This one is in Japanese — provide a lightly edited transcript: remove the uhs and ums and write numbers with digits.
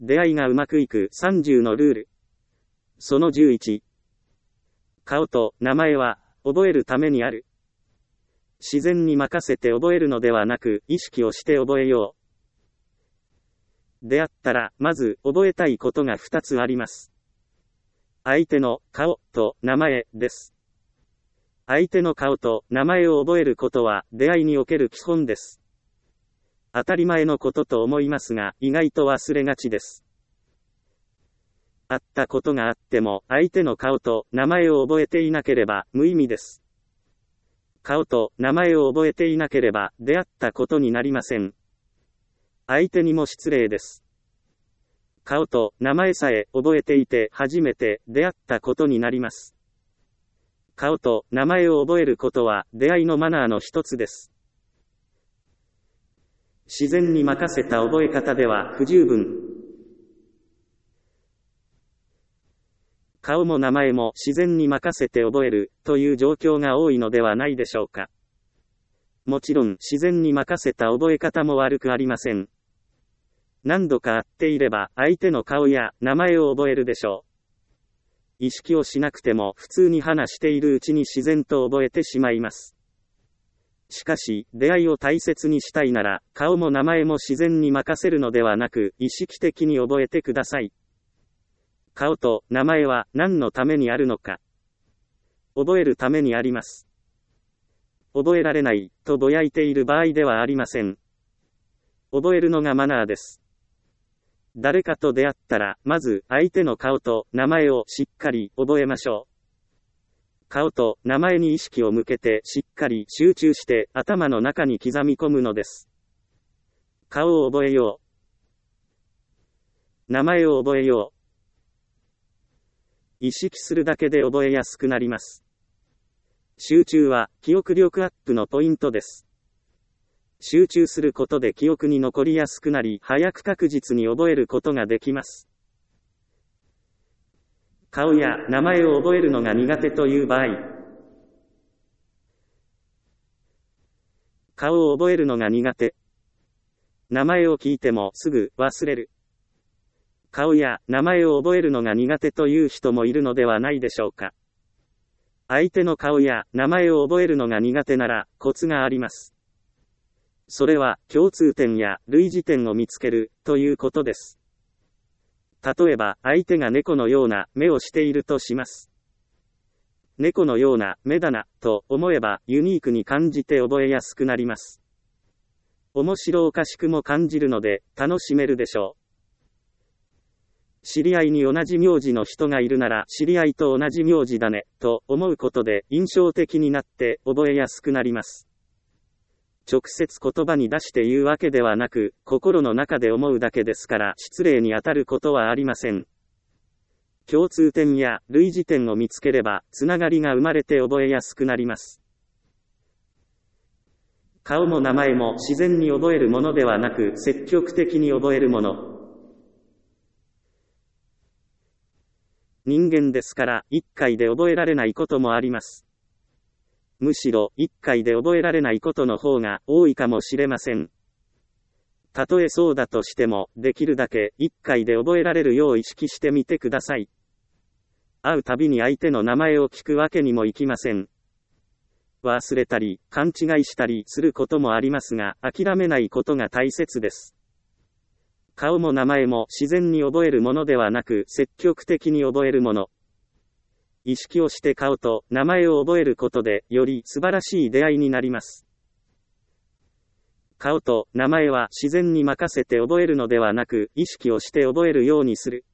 出会いがうまくいく30のルール。その11。顔と名前は覚えるためにある。自然に任せて覚えるのではなく、意識をして覚えよう。出会ったら、まず覚えたいことが2つあります。相手の顔と名前です。相手の顔と名前を覚えることは出会いにおける基本です。当たり前のことと思いますが、意外と忘れがちです。会ったことがあっても、相手の顔と名前を覚えていなければ無意味です。顔と名前を覚えていなければ出会ったことになりません。相手にも失礼です。顔と名前さえ覚えていて初めて出会ったことになります。顔と名前を覚えることは出会いのマナーの一つです。自然に任せた覚え方では不十分。顔も名前も自然に任せて覚えるという状況が多いのではないでしょうか。もちろん自然に任せた覚え方も悪くありません。何度か会っていれば相手の顔や名前を覚えるでしょう。意識をしなくても普通に話しているうちに自然と覚えてしまいます。しかし、出会いを大切にしたいなら、顔も名前も自然に任せるのではなく、意識的に覚えてください。顔と名前は何のためにあるのか。覚えるためにあります。覚えられないとぼやいている場合ではありません。覚えるのがマナーです。誰かと出会ったら、まず相手の顔と名前をしっかり覚えましょう。顔と名前に意識を向けてしっかり集中して頭の中に刻み込むのです。顔を覚えよう。名前を覚えよう。意識するだけで覚えやすくなります。集中は記憶力アップのポイントです。集中することで記憶に残りやすくなり、早く確実に覚えることができます。顔や名前を覚えるのが苦手という場合、顔を覚えるのが苦手。名前を聞いてもすぐ忘れる。顔や名前を覚えるのが苦手という人もいるのではないでしょうか。相手の顔や名前を覚えるのが苦手ならコツがあります。それは共通点や類似点を見つけるということです。例えば相手が猫のような目をしているとします。猫のような目だなと思えばユニークに感じて覚えやすくなります。面白おかしくも感じるので楽しめるでしょう。知り合いに同じ名字の人がいるなら知り合いと同じ名字だねと思うことで印象的になって覚えやすくなります。直接言葉に出して言うわけではなく、心の中で思うだけですから失礼に当たることはありません。共通点や類似点を見つければ、つながりが生まれて覚えやすくなります。顔も名前も自然に覚えるものではなく、積極的に覚えるもの。人間ですから、一回で覚えられないこともあります。むしろ、一回で覚えられないことの方が多いかもしれません。たとえそうだとしても、できるだけ一回で覚えられるよう意識してみてください。会うたびに相手の名前を聞くわけにもいきません。忘れたり、勘違いしたりすることもありますが、諦めないことが大切です。顔も名前も自然に覚えるものではなく、積極的に覚えるもの。意識をして顔と名前を覚えることで、より素晴らしい出会いになります。顔と名前は自然に任せて覚えるのではなく、意識をして覚えるようにする。